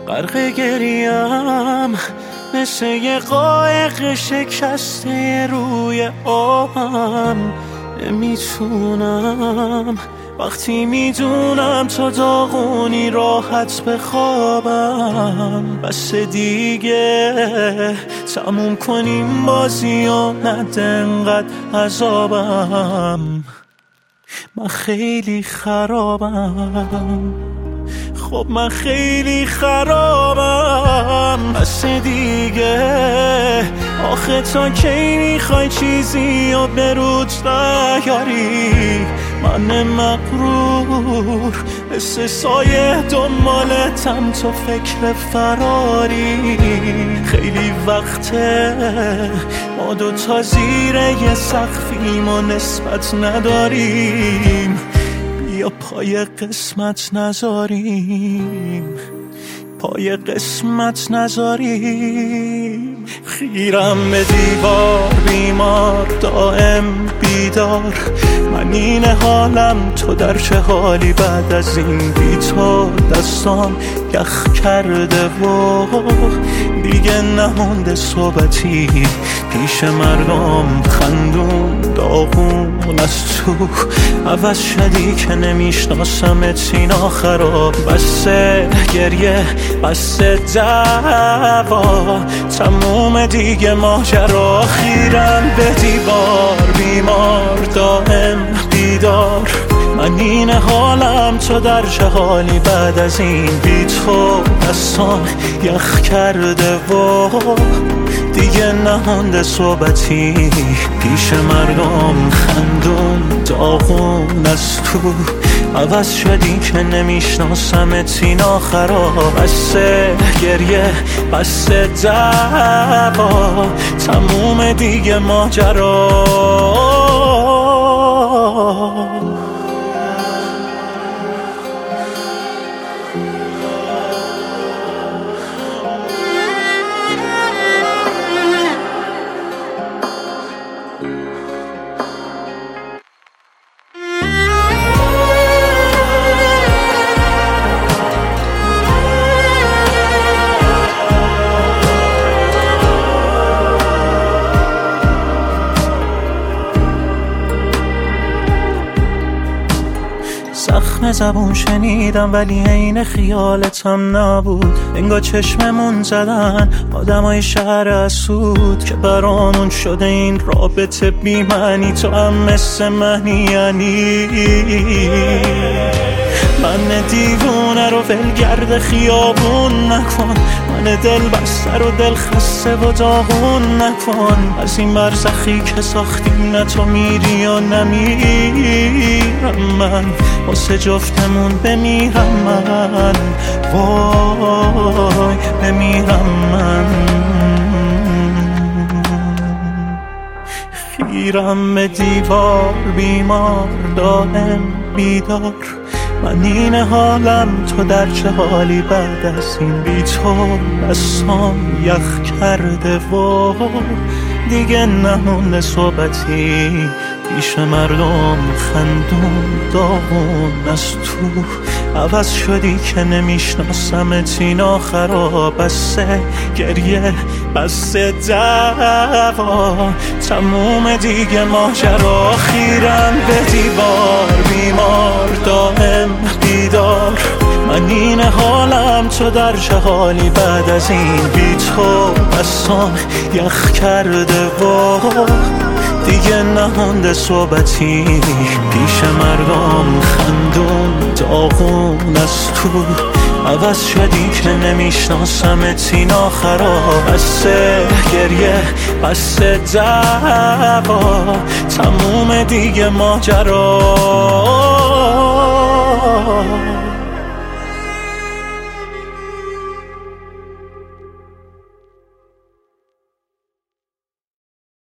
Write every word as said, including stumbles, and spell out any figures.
غرق گریم مثل یه قایق شکسته روی آبم. نمیتونم وقتی میدونم تا داغونی راحت بخوابم. بس دیگه تموم کنیم بازی و نده انقدر عذابم. من خیلی خرابم، خب من خیلی خرابم. بس دیگه آخه تا کی میخوای چیزی و برود نیاری؟ من مغرور مثل سایه دنبالتم تو فکر فراری. خیلی وقته ما دوتا زیر یه سقفیم و نسبت نداریم. بیا پای قسمت نذاریم، پای قسمت نذاریم. خیرم به دیوار بیمار دائم بیدار. من این حالم تو در چه حالی بعد از این بی تو؟ دستان یخ کرده و دیگه نمونده صحبتی پیش مردم. خندون داغون از تو عوض شدی که نمیشناسمت سینا خراب. بسه گریه بسه دعوا تموم دیگه ماجرا. خیرم به دیوار بیمار دائم بیدار. من این حالم تو در چه حالی بعد از این بی تو؟ دستان یخ کرده و دیگه نمونده صحبتی پیش مردم. خندون داغون از تو عوض شدی که نمیشناسمت سینا خراب. بسه گریه بسه دعوا تموم دیگه ماجرا. زخم زبون شنیدم ولی عین خیالتم نبود. انگار چشممون زدن آدمای شهر اسود که برامون شده این رابطه بی معنی. تو هم مثل منی یعنی من دیوونه رو ولگرد خیابون نکن. من دل بسته رو دل خسته و داغون نکن. از این برزخی که ساختیم نه تو میری و نمیرم من. واسه جفتمون بمیرم من، وای بمیرم من. خیرم به دیوار بیمار دائم بیدار. من این حالم تو در چه حالی بعد از این بی تو؟ دستام یخ کرده و دیگه نمونده صحبتی پیش مردم. خندون داغون از تو عوض شدی که نمیشناسمت سینا خراب. بسه گریه بسه دعوا تموم دیگه ماجرا. خیرم به دیوار بیمار دائم بیدار. من این حالم تو در چه حالی بعد از این بی تو؟ دستان یخ کرده و دیگه نمونده صحبتی پیش مردم. خندون داغون از تو عوض شدی که نمیشناسمت سینا خراب. بسه گریه بسه دعوا تموم دیگه ماجرا.